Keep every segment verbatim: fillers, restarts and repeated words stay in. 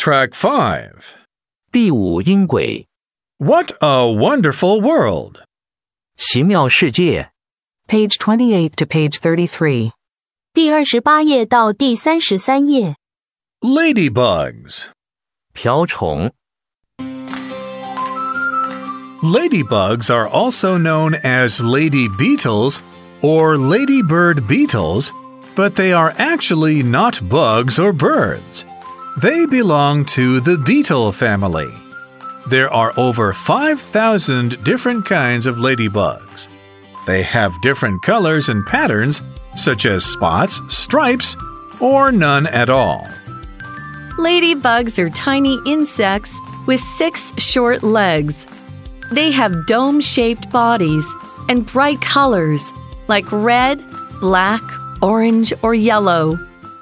Track five. 第五音轨 What a wonderful world! 奇妙世界 Page twenty-eight to page thirty-three. 第二十八页到第三十三页。 Ladybugs. 瓢虫 Ladybugs are also known as lady beetles or ladybird beetles, but they are actually not bugs or birds. They belong to the beetle family. There are over five thousand different kinds of ladybugs. They have different colors and patterns, such as spots, stripes, or none at all. Ladybugs are tiny insects with six short legs. They have dome-shaped bodies and bright colors like red, black, orange, or yellow.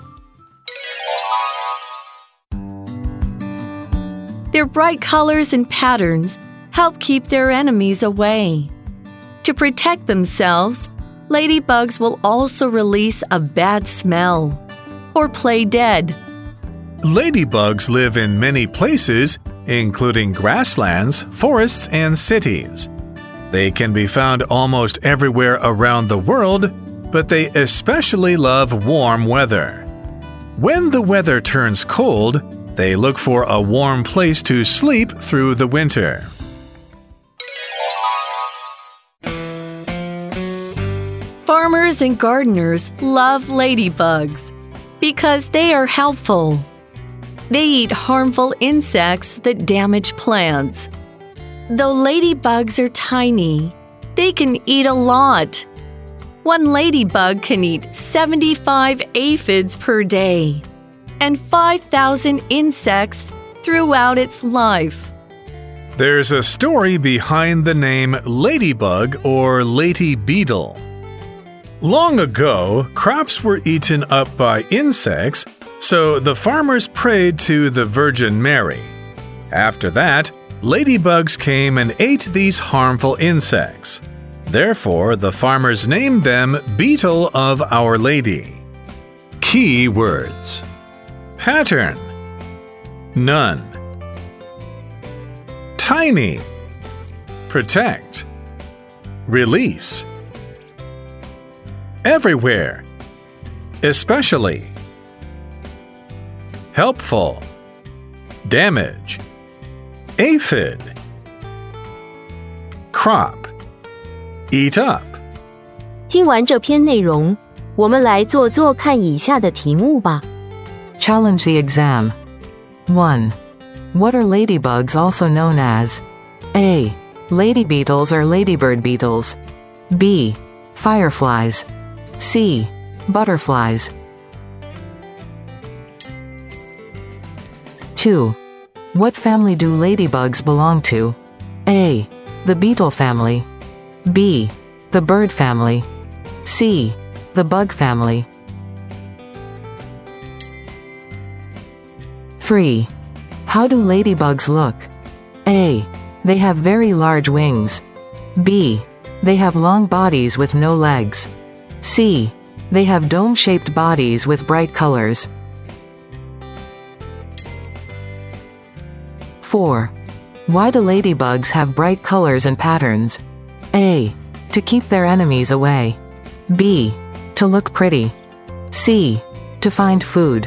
Their bright colors and patterns help keep their enemies away. To protect themselves, ladybugs will also release a bad smell or play dead. Ladybugs live in many places, including grasslands, forests, and cities. They can be found almost everywhere around the world, but they especially love warm weather. When the weather turns cold, they look for a warm place to sleep through the winter. Farmers and gardeners love ladybugs because they are helpful. They eat harmful insects that damage plants. Though ladybugs are tiny, they can eat a lot. One ladybug can eat seventy-five aphids per day and five thousand insects throughout its life. There's a story behind the name ladybug or lady beetle. Long ago, crops were eaten up by insects, so the farmers prayed to the Virgin Mary. After that, ladybugs came and ate these harmful insects. Therefore, the farmers named them Beetle of Our Lady. Key words: pattern, none, tiny, protect, release, everywhere, especially, helpful, damage, aphid, crop, eat up. 听完这篇内容，我们来做做看以下的题目吧。 Challenge the exam. one. What are ladybugs also known as? A. Lady beetles or ladybird beetles. B. Fireflies. C. Butterflies. two. What family do ladybugs belong to? A. The beetle family. B. The bird family. C. The bug family. three. How do ladybugs look? A. They have very large wings. B. They have long bodies with no legs. C. They have dome-shaped bodies with bright colors. four. Why do ladybugs have bright colors and patterns? A. To keep their enemies away. B. To look pretty. C. To find food.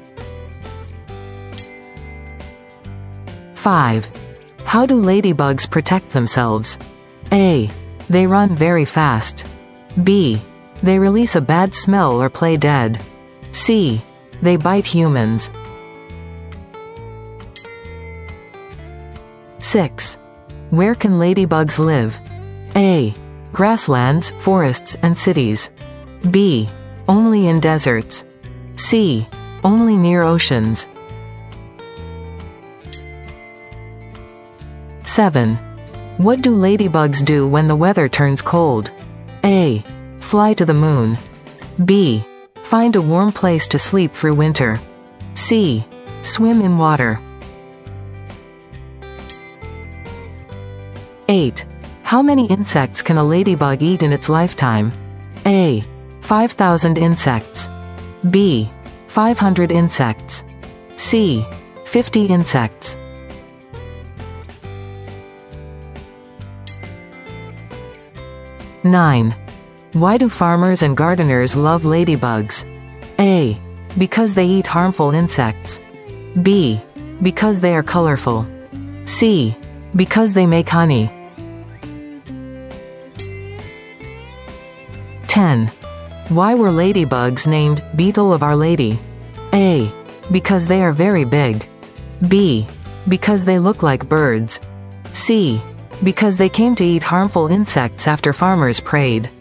five. How do ladybugs protect themselves? A. They run very fast. B. They release a bad smell or play dead. C. They bite humans. six. Where can ladybugs live? A. Grasslands, forests, and cities. B. Only in deserts. C. Only near oceans. seven. What do ladybugs do when the weather turns cold? A. Fly to the moon. B. Find a warm place to sleep through winter. C. Swim in water. eight. How many insects can a ladybug eat in its lifetime? A. five thousand insects. B. five hundred insects. C. fifty insects. nine. Why do farmers and gardeners love ladybugs? A. Because they eat harmful insects. B. Because they are colorful. C. Because they make honey. ten. Why were ladybugs named Beetle of Our Lady? A. Because they are very big. B. Because they look like birds. C. Because they came to eat harmful insects after farmers prayed.